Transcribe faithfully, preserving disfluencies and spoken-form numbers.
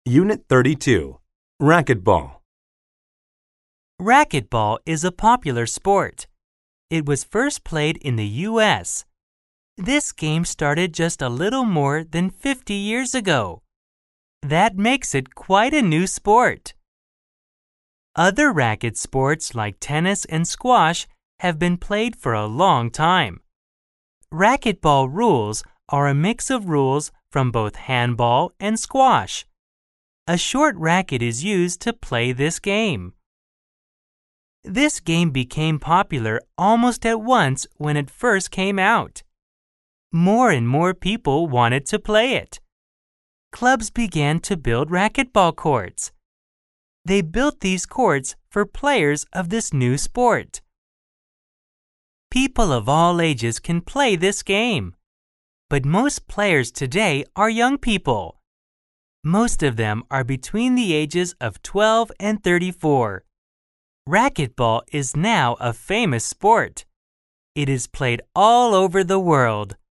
Unit thirty-two, Racquetball. Racquetball is a popular sport. It was first played in the U S This game started just a little more than fifty years ago. That makes it quite a new sport. Other racket sports like tennis and squash have been played for a long time. Racquetball rules are a mix of rules from both handball and squash. A short racket is used to play this game. This game became popular almost at once when it first came out. More and more people wanted to play it. Clubs began to build racquetball courts. They built these courts for players of this new sport. People of all ages can play this game, but most players today are young people. Most of them are between the ages of twelve and thirty-four. Racquetball is now a famous sport. It is played all over the world.